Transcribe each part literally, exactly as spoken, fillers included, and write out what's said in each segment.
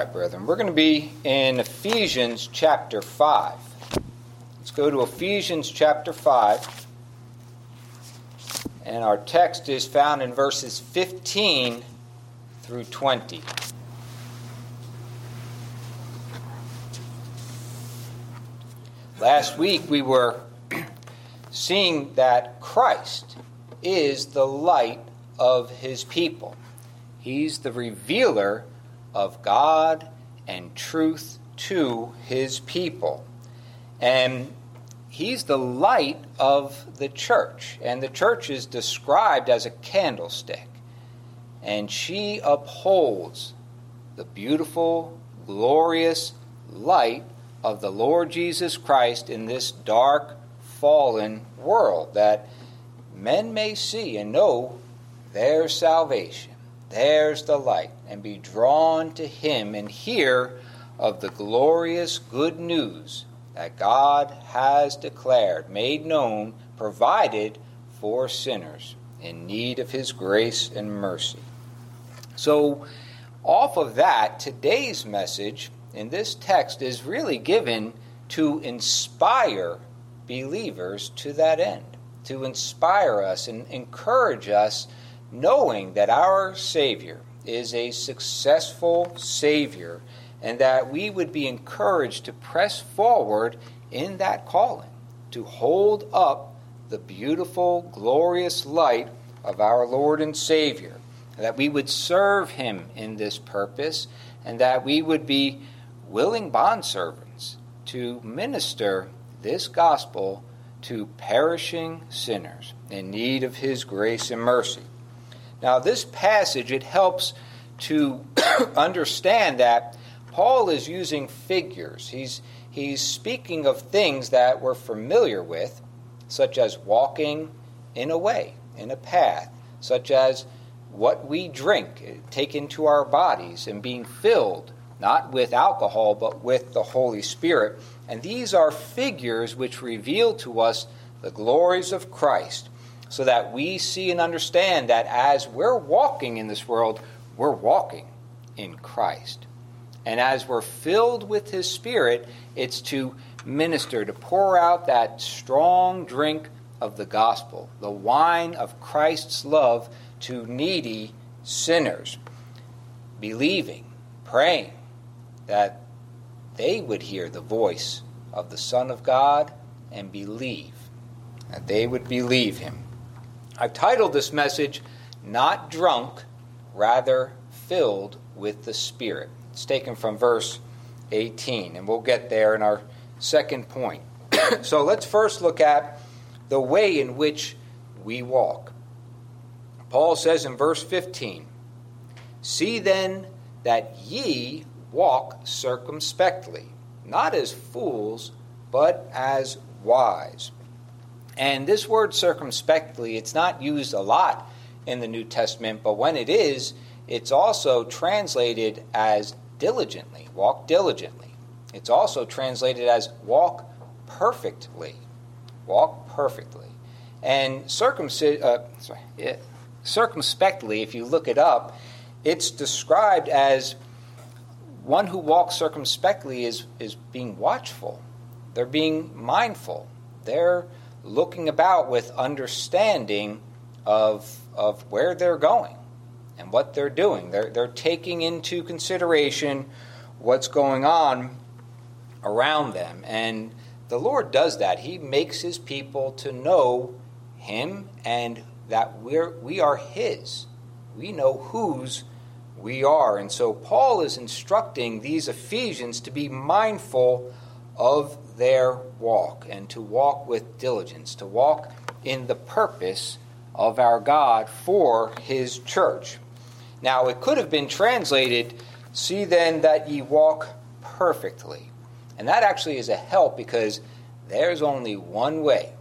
right, brethren. We're going to be in Ephesians chapter five. Let's go to Ephesians chapter five. And our text is found in verses fifteen through twenty. Last week we were seeing that Christ is the light of his people. He's the revealer of God and truth to his people. And he's the light of the church. And the church is described as a candlestick. And she upholds the beautiful, glorious light of the Lord Jesus Christ in this dark, fallen world, that men may see and know there's salvation, there's the light, and be drawn to him and hear of the glorious good news that God has declared, made known, provided for sinners in need of his grace and mercy. So, off of that, today's message in this text is really given to inspire believers to that end, to inspire us and encourage us, knowing that our Savior is a successful Savior, and that we would be encouraged to press forward in that calling, to hold up the beautiful, glorious light of our Lord and Savior, that we would serve him in this purpose, and that we would be willing bondservants to minister this gospel to perishing sinners in need of his grace and mercy. Now, this passage, it helps to understand that Paul is using figures. He's, he's speaking of things that we're familiar with, such as walking in a way, in a path, such as what we drink, take into our bodies, and being filled, not with alcohol, but with the Holy Spirit. And these are figures which reveal to us the glories of Christ, so that we see and understand that as we're walking in this world, we're walking in Christ. And as we're filled with his Spirit, it's to minister, to pour out that strong drink of the gospel, the wine of Christ's love to needy sinners, believing, praying that they would hear the voice of the Son of God and believe, that they would believe him. I've titled this message, Not Drunk, Rather Filled with the Spirit. It's taken from verse eighteen, and we'll get there in our second point. So let's first look at the way in which we walk. Paul says in verse fifteen, See then that ye walk circumspectly, not as fools, but as wise. And this word circumspectly, it's not used a lot in the New Testament, but when it is, it's also translated as diligently, walk diligently. It's also translated as walk perfectly, walk perfectly. And circumci- uh, sorry, yeah, circumspectly, if you look it up, it's described as one who walks circumspectly is, is being watchful. They're being mindful. They're looking about with understanding of, of where they're going and what they're doing. They're, they're taking into consideration what's going on around them. And the Lord does that. He makes his people to know him and that we're, we are his. We know whose we are. And so Paul is instructing these Ephesians to be mindful of their walk and to walk with diligence, to walk in the purpose of our God for his church. Now, it could have been translated, See then that ye walk perfectly. And that actually is a help, because there's only one way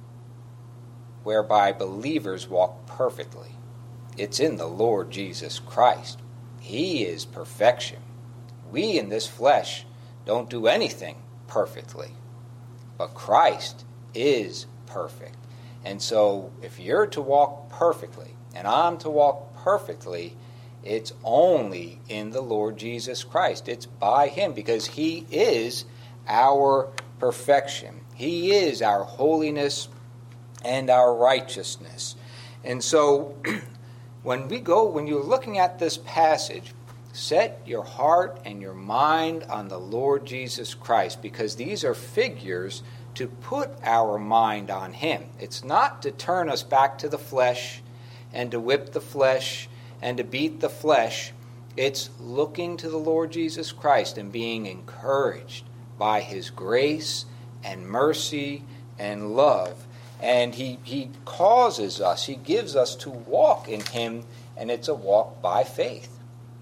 whereby believers walk perfectly. It's in the Lord Jesus Christ. He is perfection. We in this flesh don't do anything perfectly, but Christ is perfect. And so if you're to walk perfectly, and I'm to walk perfectly, It's only in the Lord Jesus Christ. It's by him, because he is our perfection. He is our holiness and our righteousness. And so when we go, when you're looking at this passage, set your heart and your mind on the Lord Jesus Christ, because these are figures to put our mind on him. It's not to turn us back to the flesh and to whip the flesh and to beat the flesh. It's looking to the Lord Jesus Christ and being encouraged by his grace and mercy and love. And he, he causes us, he gives us to walk in him, and it's a walk by faith,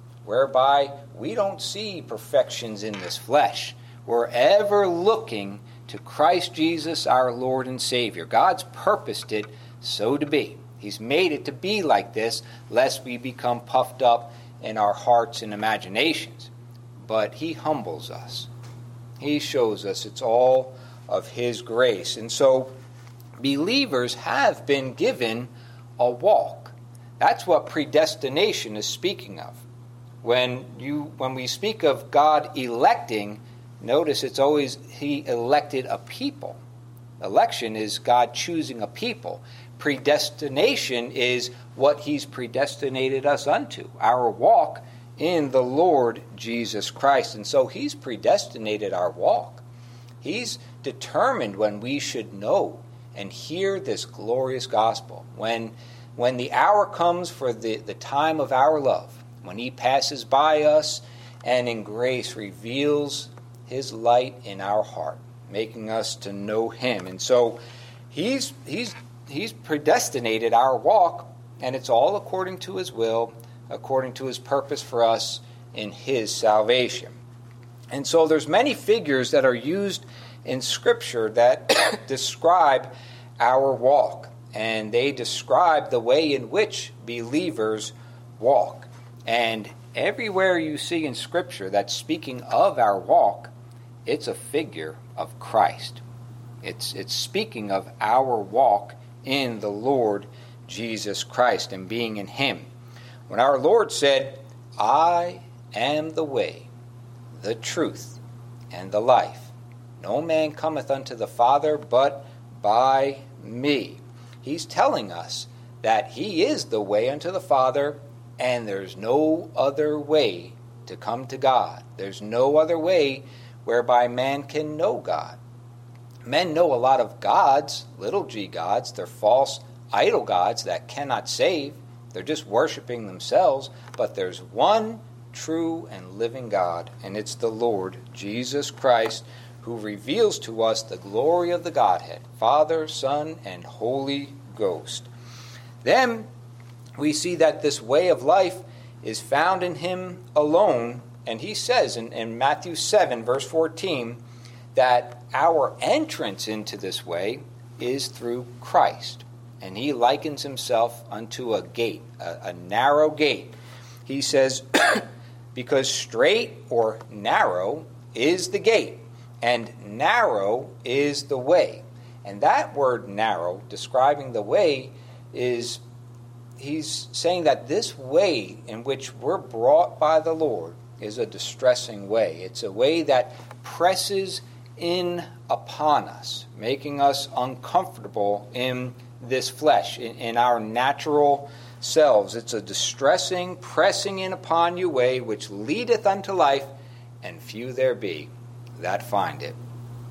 whereby we don't see perfections in this flesh. We're ever looking to Christ Jesus, our Lord and Savior. God's purposed it so to be. He's made it to be like this, lest we become puffed up in our hearts and imaginations. But he humbles us. He shows us it's all of his grace. And so believers have been given a walk. That's what predestination is speaking of. When you when we speak of God electing, notice it's always he elected a people. Election is God choosing a people. Predestination is what he's predestinated us unto, our walk in the Lord Jesus Christ. And so he's predestinated our walk. He's determined when we should know and hear this glorious gospel. When, when the hour comes for the, the time of our love, when he passes by us and in grace reveals his light in our heart, making us to know him. And so he's he's he's predestinated our walk, and it's all according to his will, according to his purpose for us in his salvation. And so there's many figures that are used in Scripture that describe our walk, and they describe the way in which believers walk. And everywhere you see in Scripture that's speaking of our walk, it's a figure of Christ. It's it's speaking of our walk in the Lord Jesus Christ and being in him. When our Lord said, "I am the way, the truth, and the life. No man cometh unto the Father but by me." He's telling us that he is the way unto the Father, and there's no other way to come to God. There's no other way whereby man can know God. Men know a lot of gods, little g gods. They're false idol gods that cannot save. They're just worshiping themselves. But there's one true and living God, and it's the Lord Jesus Christ, who reveals to us the glory of the Godhead, Father, Son, and Holy Ghost. Then we see that this way of life is found in him alone. And he says in, in Matthew seven, verse fourteen, that our entrance into this way is through Christ. And he likens himself unto a gate, a, a narrow gate. He says, because straight or narrow is the gate, and narrow is the way. And that word narrow, describing the way, is he's saying that this way in which we're brought by the Lord is a distressing way. It's a way that presses in upon us, making us uncomfortable in this flesh, in, in our natural selves. It's a distressing, pressing in upon you way, which leadeth unto life, and few there be that find it.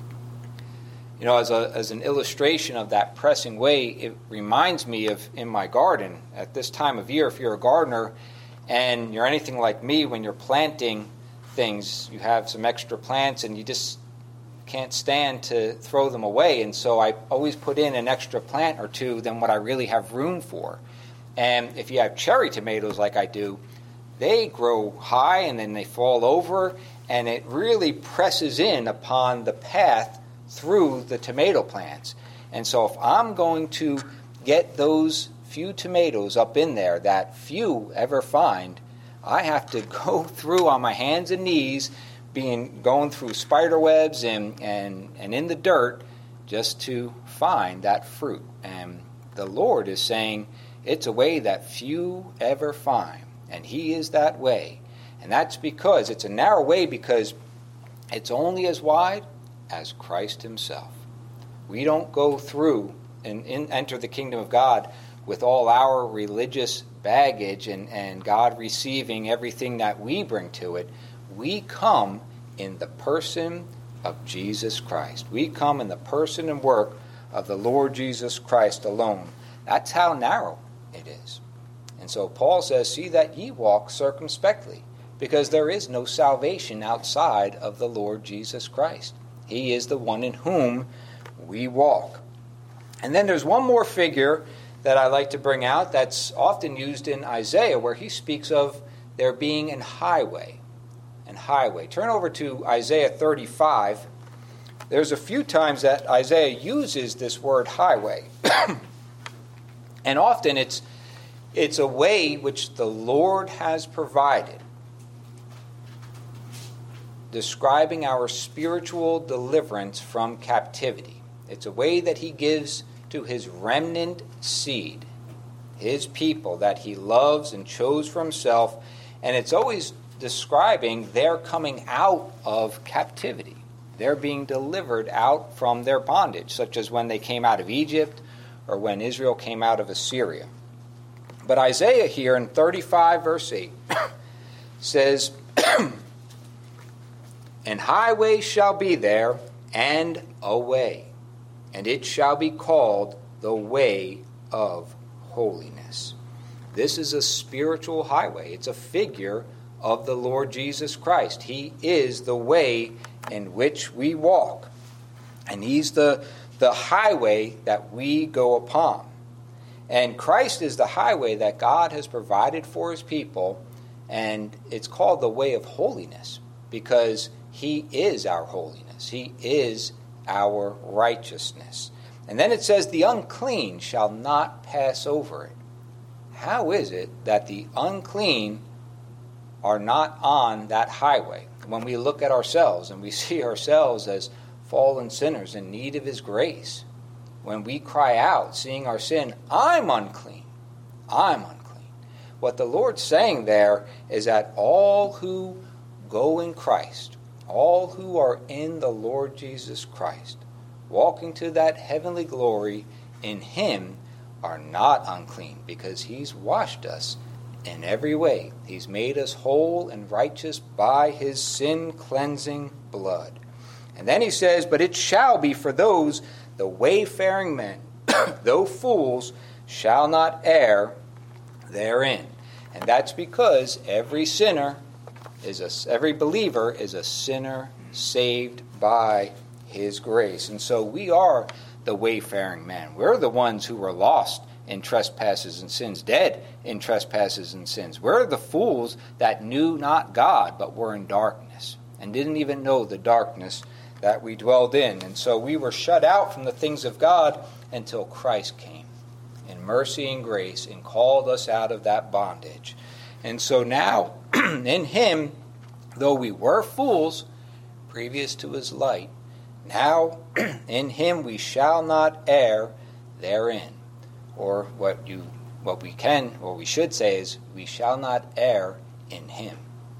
You know, as a as an illustration of that pressing way, it reminds me of in my garden at this time of year. If you're a gardener and you're anything like me, when you're planting things, you have some extra plants and you just can't stand to throw them away. And so I always put in an extra plant or two than what I really have room for. And if you have cherry tomatoes like I do, they grow high and then they fall over, and it really presses in upon the path through the tomato plants. And so if I'm going to get those few tomatoes up in there that few ever find, I have to go through on my hands and knees, being going through spider webs and, and, and in the dirt just to find that fruit. And the Lord is saying it's a way that few ever find. And he is that way. And that's because it's a narrow way because it's only as wide as Christ himself. We don't go through and in, enter the kingdom of God with all our religious baggage and, and God receiving everything that we bring to it. We come in the person of Jesus Christ. We come in the person and work of the Lord Jesus Christ alone. That's how narrow it is. And so Paul says, see that ye walk circumspectly, because there is no salvation outside of the Lord Jesus Christ. He is the one in whom we walk. And then there's one more figure that I like to bring out that's often used in Isaiah, where he speaks of there being an highway. An highway. Turn over to Isaiah thirty-five. There's a few times that Isaiah uses this word highway. And often it's it's a way which the Lord has provided, describing our spiritual deliverance from captivity. It's a way that he gives to his remnant seed, his people that he loves and chose for himself, and it's always describing their coming out of captivity. They're being delivered out from their bondage, such as when they came out of Egypt or when Israel came out of Assyria. But Isaiah here in thirty-five verse eight says, "An highway shall be there, and a way, and it shall be called the way of holiness." This is a spiritual highway. It's a figure of the Lord Jesus Christ. He is the way in which we walk. And he's the, the highway that we go upon. And Christ is the highway that God has provided for his people. And it's called the way of holiness because he is our holiness. He is our righteousness. And then it says, the unclean shall not pass over it. How is it that the unclean are not on that highway? When we look at ourselves and we see ourselves as fallen sinners in need of his grace, when we cry out, seeing our sin, I'm unclean, I'm unclean. What the Lord's saying there is that all who go in Christ, all who are in the Lord Jesus Christ, walking to that heavenly glory in him, are not unclean because he's washed us in every way. He's made us whole and righteous by his sin-cleansing blood. And then he says, but it shall be for those, the wayfaring men, though fools, shall not err therein. And that's because every sinner is a, every believer is a sinner saved by his grace. And so we are the wayfaring men. We're the ones who were lost in trespasses and sins, dead in trespasses and sins. We're the fools that knew not God, but were in darkness and didn't even know the darkness that we dwelled in. And so we were shut out from the things of God until Christ came in mercy and grace and called us out of that bondage. And so now, in him, though we were fools previous to his light, now in him we shall not err therein. Or what you, what we can, or we should say is, we shall not err in him.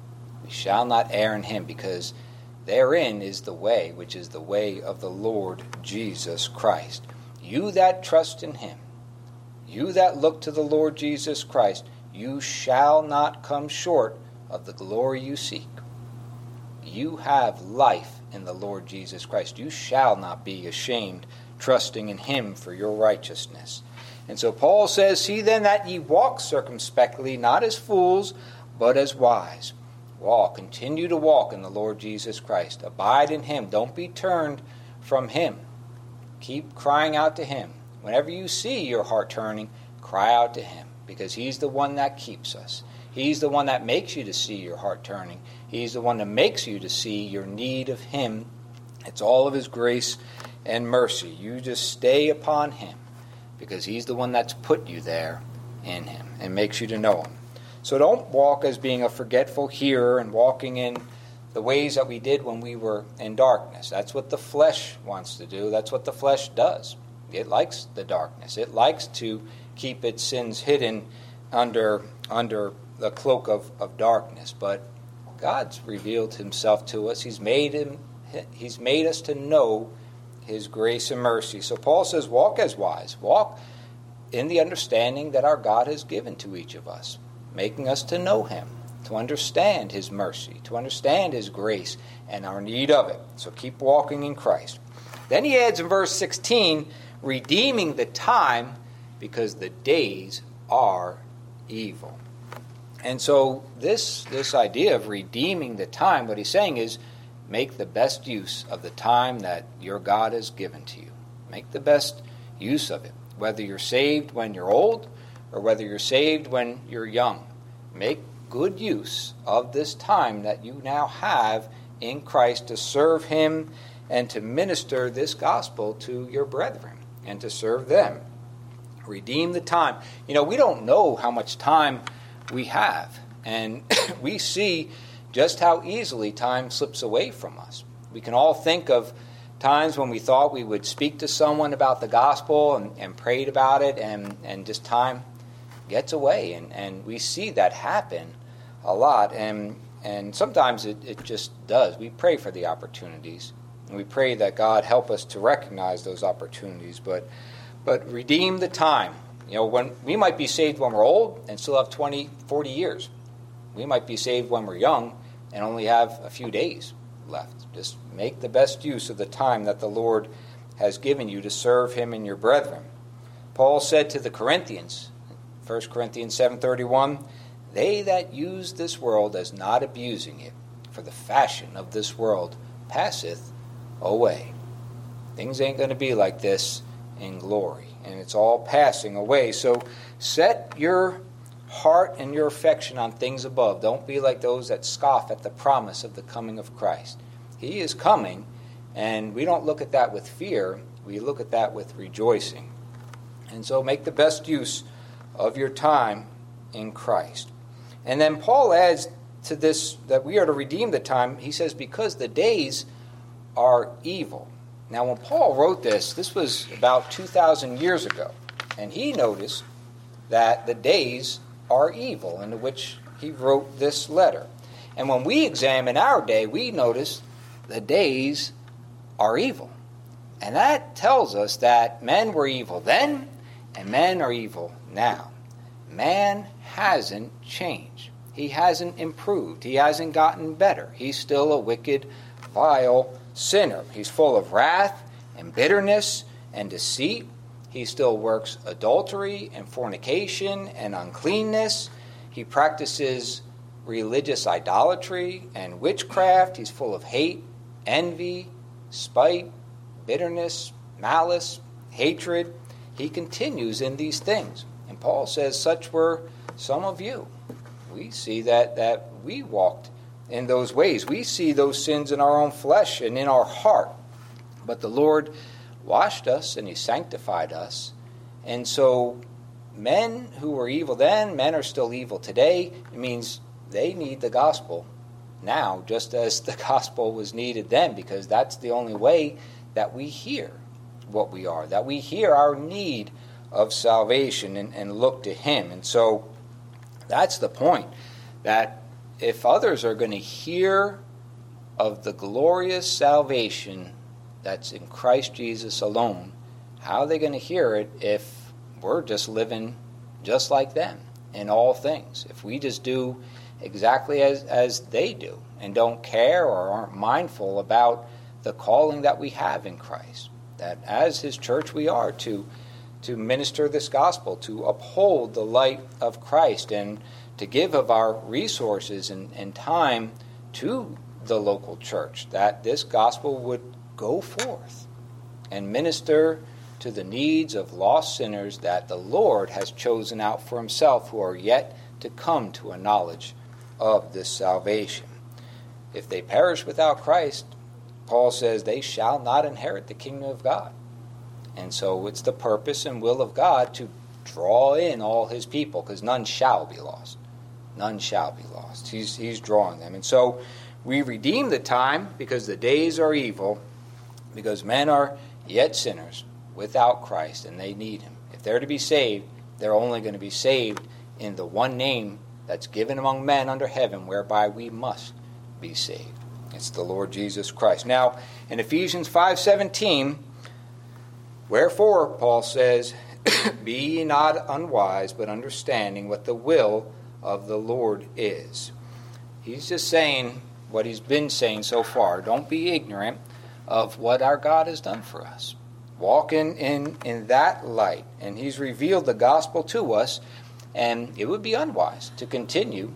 We shall not err in him, because therein is the way, which is the way of the Lord Jesus Christ. You that trust in him, you that look to the Lord Jesus Christ, you shall not come short of the glory you seek. You have life in the Lord Jesus Christ. You shall not be ashamed, trusting in him for your righteousness. And so Paul says, see then that ye walk circumspectly, not as fools, but as wise. Walk, continue to walk in the Lord Jesus Christ. Abide in him. Don't be turned from him. Keep crying out to him. Whenever you see your heart turning, cry out to him, because he's the one that keeps us. He's the one that makes you to see your heart turning. He's the one that makes you to see your need of him. It's all of his grace and mercy. You just stay upon him, because he's the one that's put you there in him and makes you to know him. So don't walk as being a forgetful hearer and walking in the ways that we did when we were in darkness. That's what the flesh wants to do. That's what the flesh does. It likes the darkness. It likes to keep its sins hidden under under the cloak of, of darkness, but God's revealed himself to us. He's made him. He's made us to know his grace and mercy. So Paul says, walk as wise. Walk in the understanding that our God has given to each of us, making us to know him, to understand his mercy, to understand his grace and our need of it. So keep walking in Christ. Then he adds in verse sixteen, redeeming the time because the days are evil. And so this, this idea of redeeming the time, what he's saying is, make the best use of the time that your God has given to you. Make the best use of it. Whether you're saved when you're old or whether you're saved when you're young. Make good use of this time that you now have in Christ to serve him and to minister this gospel to your brethren and to serve them. Redeem the time. You know, we don't know how much time we have. And we see just how easily time slips away from us. We can all think of times when we thought we would speak to someone about the gospel and, and prayed about it, and, and just time gets away. And, and we see that happen a lot. And, and sometimes it, it just does. We pray for the opportunities, and we pray that God help us to recognize those opportunities. But, but redeem the time. You know, when we might be saved when we're old and still have twenty, forty years. We might be saved when we're young and only have a few days left. Just make the best use of the time that the Lord has given you to serve him and your brethren. Paul said to the Corinthians, First Corinthians seven thirty-one, they that use this world as not abusing it, for the fashion of this world passeth away. Things ain't going to be like this in glory, and it's all passing away. So set your heart and your affection on things above. Don't be like those that scoff at the promise of the coming of Christ. He is coming, and we don't look at that with fear. We look at that with rejoicing. And so make the best use of your time in Christ. And then Paul adds to this that we are to redeem the time. He says, because the days are evil. Now, when Paul wrote this, this was about two thousand years ago, and he noticed that the days are evil, into which he wrote this letter. And when we examine our day, we notice the days are evil. And that tells us that men were evil then, and men are evil now. Man hasn't changed. He hasn't improved. He hasn't gotten better. He's still a wicked, vile sinner. He's full of wrath and bitterness and deceit. He still works adultery and fornication and uncleanness. He practices religious idolatry and witchcraft. He's full of hate, envy, spite, bitterness, malice, hatred. He continues in these things. And Paul says such were some of you. We see that, that we walked in those ways. We see those sins in our own flesh and in our heart. But the Lord washed us and he sanctified us. And so men who were evil then, men are still evil today. It means they need the gospel now, just as the gospel was needed then, because that's the only way that we hear what we are, that we hear our need of salvation and, and look to him. And so that's the point, that if others are going to hear of the glorious salvation that's in Christ Jesus alone, how are they going to hear it if we're just living just like them in all things? If we just do exactly as, as they do and don't care or aren't mindful about the calling that we have in Christ, that as his church we are to, to minister this gospel, to uphold the light of Christ, and to give of our resources and, and time to the local church, that this gospel would go forth and minister to the needs of lost sinners that the Lord has chosen out for himself, who are yet to come to a knowledge of this salvation. If they perish without Christ, Paul says they shall not inherit the kingdom of God. And so it's the purpose and will of God to draw in all his people, because none shall be lost. None shall be lost. He's, he's drawing them. And so we redeem the time because the days are evil, because men are yet sinners without Christ, and they need him. If they're to be saved, they're only going to be saved in the one name that's given among men under heaven, whereby we must be saved. It's the Lord Jesus Christ. Now, in Ephesians five seventeen, wherefore, Paul says, be ye not unwise, but understanding what the will of the Lord is. He's just saying what he's been saying so far. Don't be ignorant of what our God has done for us. Walk in, in, in that light. And he's revealed the gospel to us, and it would be unwise to continue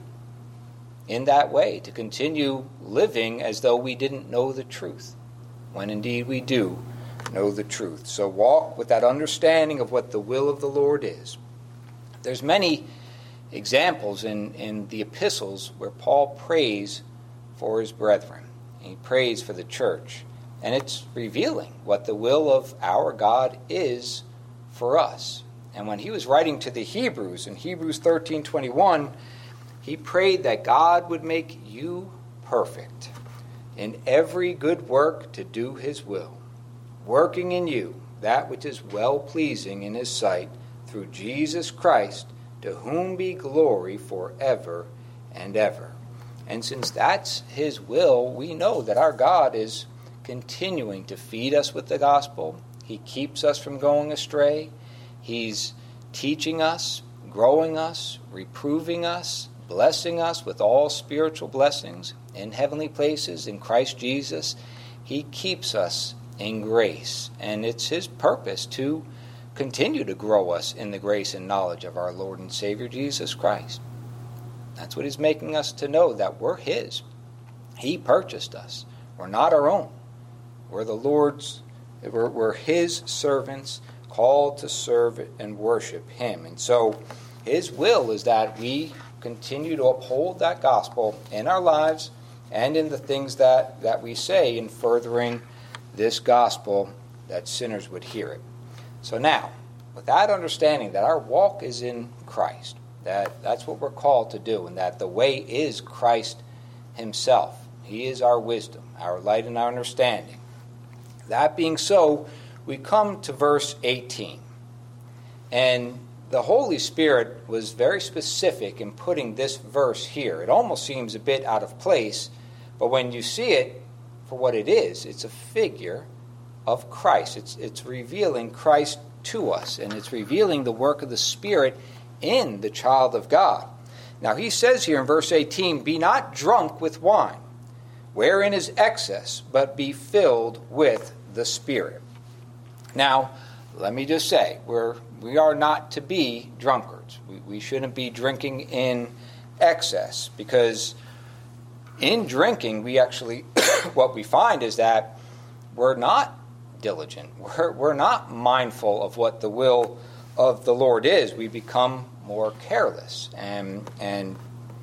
in that way, to continue living as though we didn't know the truth, when indeed we do know the truth. So walk with that understanding of what the will of the Lord is. There's many examples in, in the epistles where Paul prays for his brethren. He prays for the church. And it's revealing what the will of our God is for us. And when he was writing to the Hebrews, in Hebrews thirteen twenty-one, he prayed that God would make you perfect in every good work to do his will, working in you that which is well-pleasing in his sight, through Jesus Christ, to whom be glory forever and ever. And since that's his will, we know that our God is continuing to feed us with the gospel. He keeps us from going astray. He's teaching us, growing us, reproving us, blessing us with all spiritual blessings in heavenly places in Christ Jesus. He keeps us in grace, and it's his purpose to continue to grow us in the grace and knowledge of our Lord and Savior Jesus Christ. That's what he's making us to know, that we're his. He purchased us. We're not our own. We're the Lord's, we're, we're his servants, called to serve and worship him. And so his will is that we continue to uphold that gospel in our lives and in the things that, that we say in furthering this gospel, that sinners would hear it. So now, with that understanding that our walk is in Christ, that that's what we're called to do, and that the way is Christ himself. He is our wisdom, our light, and our understanding. That being so, we come to verse eighteen. And the Holy Spirit was very specific in putting this verse here. It almost seems a bit out of place, but when you see it for what it is, it's a figure of Christ. It's, it's revealing Christ to us, and it's revealing the work of the Spirit in the child of God. Now he says here in verse eighteen, be not drunk with wine, wherein is excess, but be filled with the Spirit. Now, let me just say, we're, we are not to be drunkards. We, we shouldn't be drinking in excess, because in drinking, we actually, what we find is that we're not diligent. We're, we're not mindful of what the will of the Lord is. We become more careless, and and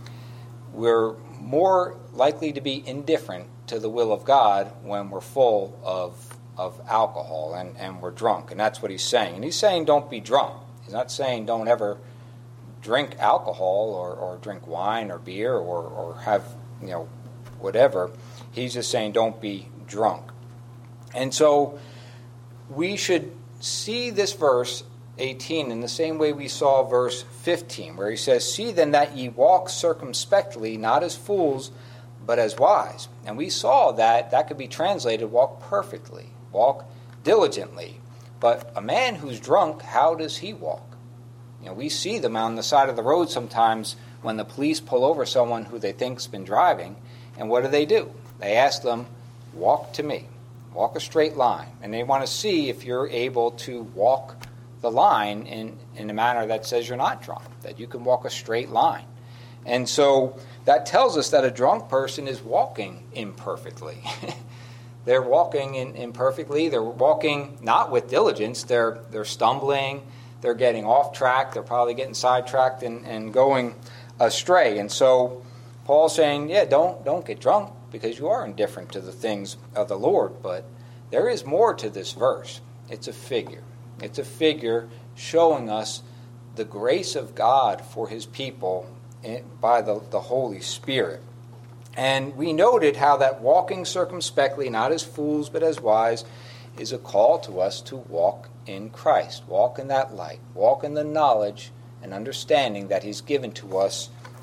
we're more likely to be indifferent to the will of God when we're full of of alcohol and, and we're drunk. And that's what he's saying. And he's saying don't be drunk. He's not saying don't ever drink alcohol or, or drink wine or beer or, or have, you know, whatever. He's just saying don't be drunk. And so we should see this verse eighteen in the same way we saw verse fifteen, where he says, see then that ye walk circumspectly, not as fools, but as wise. And we saw that that could be translated walk perfectly, walk diligently. But a man who's drunk, how does he walk? You know, we see them on the side of the road sometimes when the police pull over someone who they think's been driving, and what do they do? They ask them, walk to me, walk a straight line. And they want to see if you're able to walk the line in, in a manner that says you're not drunk, that you can walk a straight line. And so that tells us that a drunk person is walking imperfectly. They're walking in, imperfectly. They're walking not with diligence. They're they're stumbling. They're getting off track. They're probably getting sidetracked and, and going astray. And so Paul's saying, yeah, don't don't get drunk because you are indifferent to the things of the Lord. But there is more to this verse. It's a figure. It's a figure showing us the grace of God for his people by the, the Holy Spirit. And we noted how that walking circumspectly, not as fools but as wise, is a call to us to walk in Christ. Walk in that light. Walk in the knowledge and understanding that he's given to us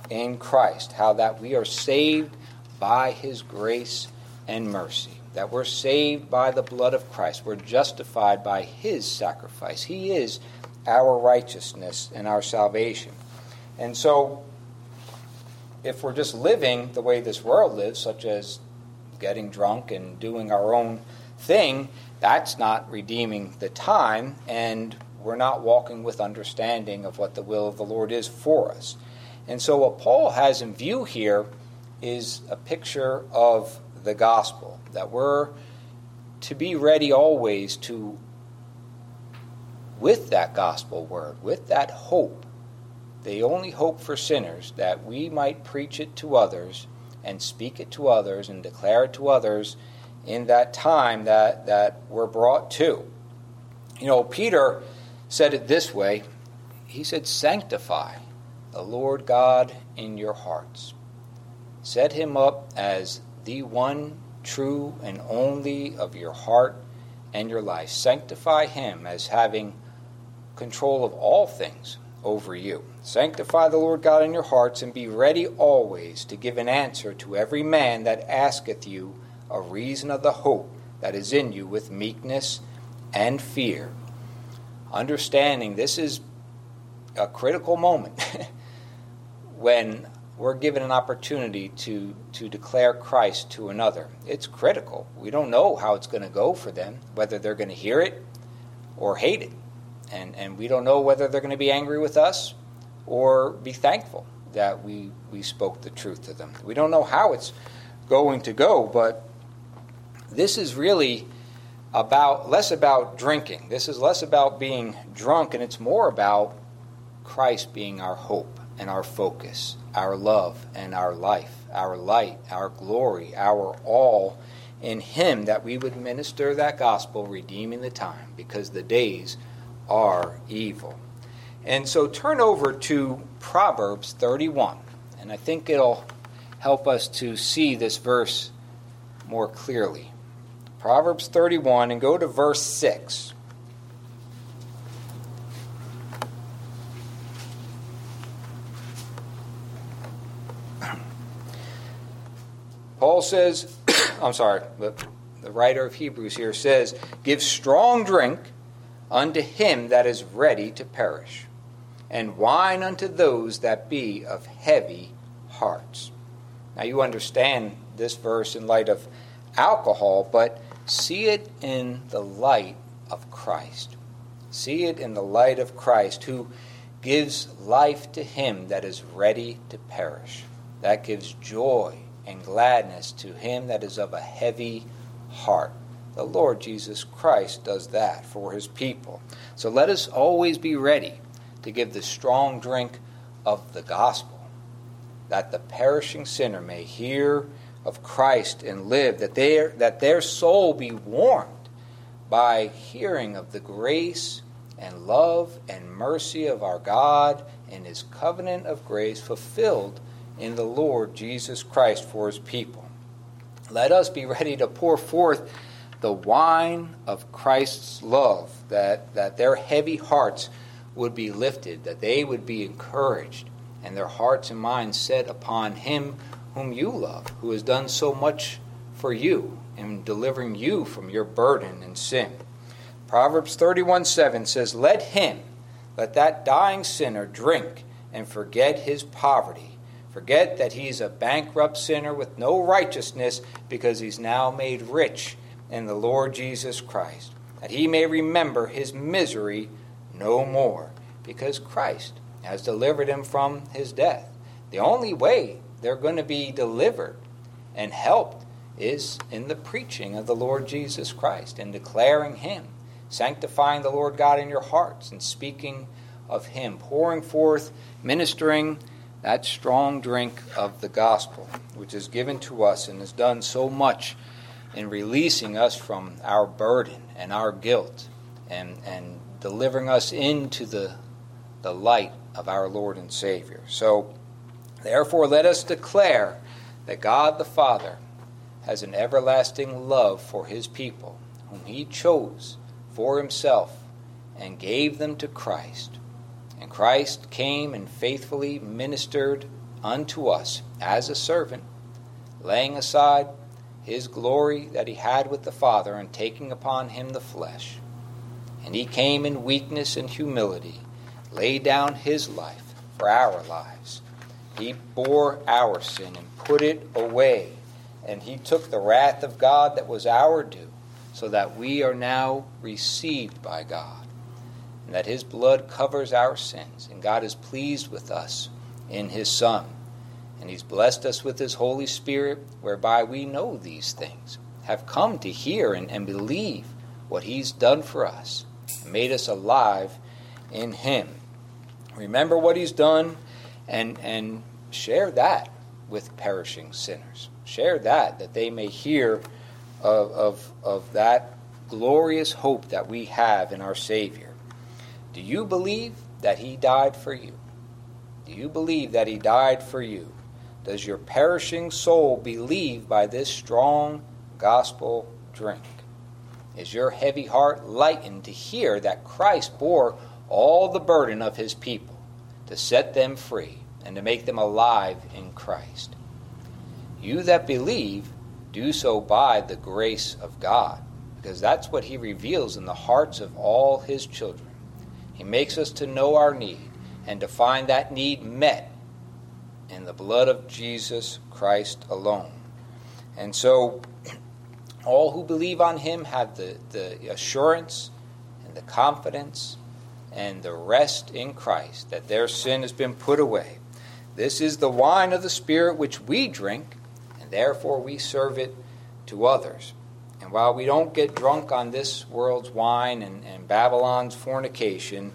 in Christ, how that we are saved by his grace and mercy, that we're saved by the blood of Christ. We're justified by his sacrifice. He is our righteousness and our salvation. And so, if we're just living the way this world lives, such as getting drunk and doing our own thing, that's not redeeming the time, and we're not walking with understanding of what the will of the Lord is for us. And so what Paul has in view here is a picture of the gospel, that we're to be ready always to, with that gospel word, with that hope, the only hope for sinners, that we might preach it to others and speak it to others and declare it to others in that time that, that we're brought to. You know, Peter said it this way. He said, "Sanctify the Lord God in your hearts. Set him up as the one true and only of your heart and your life. Sanctify him as having control of all things over you. Sanctify the Lord God in your hearts, and be ready always to give an answer to every man that asketh you a reason of the hope that is in you with meekness and fear." Understanding this is a critical moment when we're given an opportunity to, to declare Christ to another. It's critical. We don't know how it's going to go for them, whether they're going to hear it or hate it. And and we don't know whether they're going to be angry with us or be thankful that we, we spoke the truth to them. We don't know how it's going to go, but this is really about less about drinking. This is less about being drunk, and it's more about Christ being our hope and our focus, our love and our life, our light, our glory, our all in him, that we would minister that gospel, redeeming the time, because the days are evil. And so turn over to Proverbs thirty-one, and I think it'll help us to see this verse more clearly. Proverbs thirty-one, and go to verse six. Paul says, I'm sorry, but the writer of Hebrews here says, "Give strong drink unto him that is ready to perish, and wine unto those that be of heavy hearts." Now you understand this verse in light of alcohol, but see it in the light of Christ. See it in the light of Christ, who gives life to him that is ready to perish. That gives joy and gladness to him that is of a heavy heart. The Lord Jesus Christ does that for his people. So let us always be ready to give the strong drink of the gospel, that the perishing sinner may hear of Christ and live, that their, that their soul be warmed by hearing of the grace and love and mercy of our God and his covenant of grace fulfilled in the Lord Jesus Christ for his people. Let us be ready to pour forth the wine of Christ's love, that, that their heavy hearts would be lifted, that they would be encouraged, and their hearts and minds set upon him whom you love, who has done so much for you in delivering you from your burden and sin. Proverbs thirty-one seven says, "Let him, let that dying sinner drink and forget his poverty. Forget that he's a bankrupt sinner with no righteousness, because he's now made rich in the Lord Jesus Christ, that he may remember his misery no more, because Christ has delivered him from his death." The only way they're going to be delivered and helped is in the preaching of the Lord Jesus Christ and declaring him, sanctifying the Lord God in your hearts and speaking of him, pouring forth, ministering that strong drink of the gospel, which is given to us and has done so much in releasing us from our burden and our guilt, and, and delivering us into the, the light of our Lord and Savior. So, therefore, let us declare that God the Father has an everlasting love for his people, whom he chose for himself and gave them to Christ. And Christ came and faithfully ministered unto us as a servant, laying aside his glory that he had with the Father, and taking upon him the flesh. And he came in weakness and humility, laid down his life for our lives. He bore our sin and put it away, and he took the wrath of God that was our due, so that we are now received by God, and that his blood covers our sins, and God is pleased with us in his Son. And he's blessed us with his Holy Spirit, whereby we know these things, have come to hear and, and believe what he's done for us, and made us alive in him. Remember what he's done, and, and share that with perishing sinners. Share that, that they may hear of, of, of that glorious hope that we have in our Savior. Do you believe that he died for you? Do you believe that he died for you? Does your perishing soul believe by this strong gospel drink? Is your heavy heart lightened to hear that Christ bore all the burden of his people to set them free and to make them alive in Christ? You that believe, do so by the grace of God, because that's what he reveals in the hearts of all his children. He makes us to know our need and to find that need met in the blood of Jesus Christ alone. And so all who believe on him have the, the assurance and the confidence and the rest in Christ that their sin has been put away. This is the wine of the Spirit which we drink, and therefore we serve it to others. And while we don't get drunk on this world's wine and, and Babylon's fornication,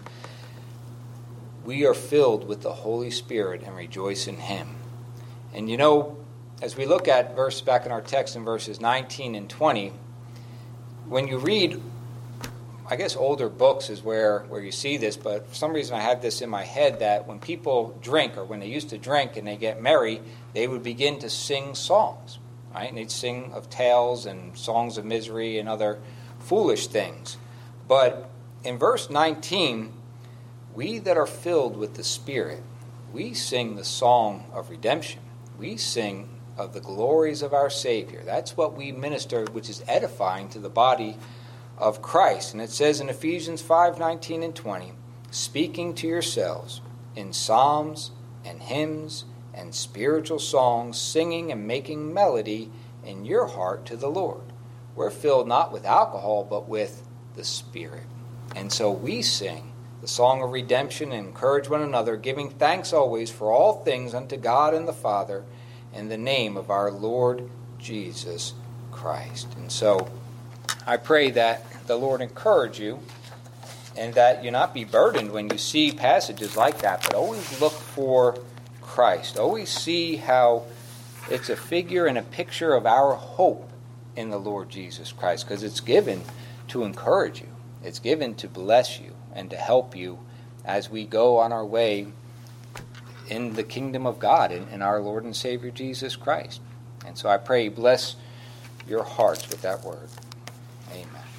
we are filled with the Holy Spirit and rejoice in him. And you know, as we look at verse back in our text in verses nineteen and twenty, when you read, I guess older books is where, where you see this, but for some reason I have this in my head that when people drink, or when they used to drink and they get merry, they would begin to sing songs, right? And they'd sing of tales and songs of misery and other foolish things. But in verse nineteen, we that are filled with the Spirit, we sing the song of redemption. We sing of the glories of our Savior. That's what we minister, which is edifying to the body of Christ. And it says in Ephesians five nineteen and twenty, speaking to yourselves in psalms and hymns and spiritual songs, singing and making melody in your heart to the Lord. We're filled not with alcohol, but with the Spirit. And so we sing the song of redemption and encourage one another, giving thanks always for all things unto God and the Father in the name of our Lord Jesus Christ. And so I pray that the Lord encourage you, and that you not be burdened when you see passages like that, but always look for Christ. Always see how it's a figure and a picture of our hope in the Lord Jesus Christ, because it's given to encourage you. It's given to bless you and to help you as we go on our way in the kingdom of God, in, in our Lord and Savior Jesus Christ. And so I pray, bless your hearts with that word. Amen.